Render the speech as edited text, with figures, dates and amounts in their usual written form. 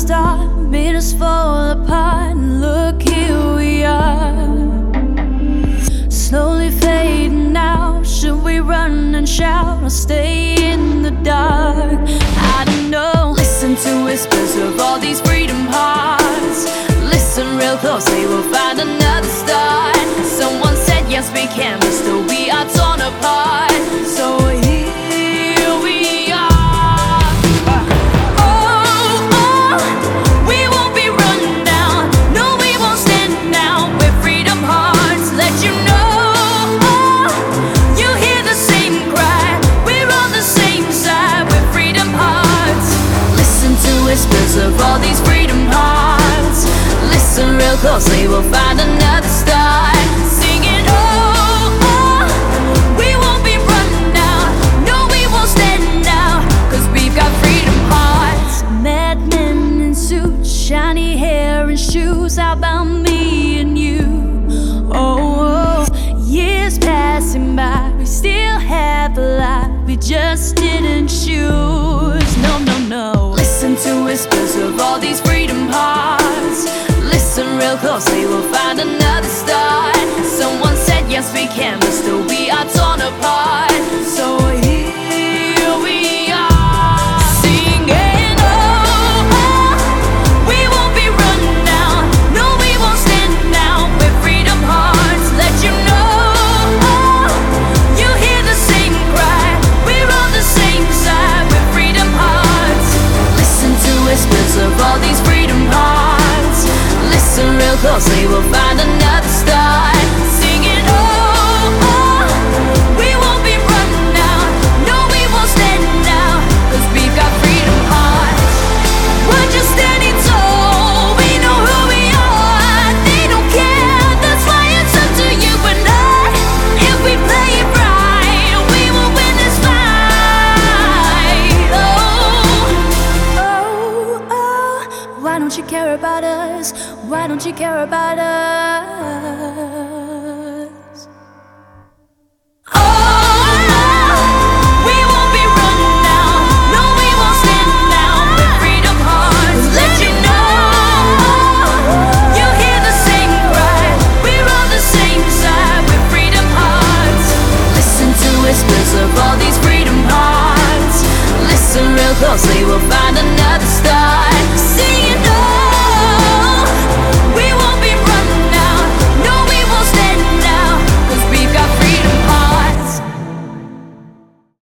start made us fall apart, and look, here we are, slowly fading out. Should we run and shout or stay in the dark? I don't know. Listen to whispers of all these freedom hearts. Listen real closely, we'll find another start. Someone said yes we can, but still we are torn apart. So here we are. We won't be run down. No, we won't stand down. We're freedom hearts. Let you know. You hear the same cry. We're on the same side. We're freedom hearts. Listen to whispers of all these freedom hearts. Listen real closely, we'll find another start. Singing, we won't be run down. No, we won't stand down, 'cause we've got freedom hearts. Madmen in suits, shiny hair and shoes. How about me and you? Years passing by, we still have a lot we just didn't choose. No, no, no. Listen to whispers of all these freedom hearts. Listen real closely, we'll find another start. Someone said yes we can, but still we are torn apart. So here we are, singing, we won't be run down. No, we won't stand down. We're freedom hearts. Let you know. You hear the same cry. We're on the same side. We're freedom hearts. Listen to whispers of all these freedom hearts. Listen real closely, we'll find another start. Singing, we won't be run down. No, we won't stand down, 'cause we've got freedom hearts. We're just standing tall. We know who we are. They don't care. That's why it's up to you and I. If we play it right, we will win this fight. Why don't you care about us? Why don't you care about us?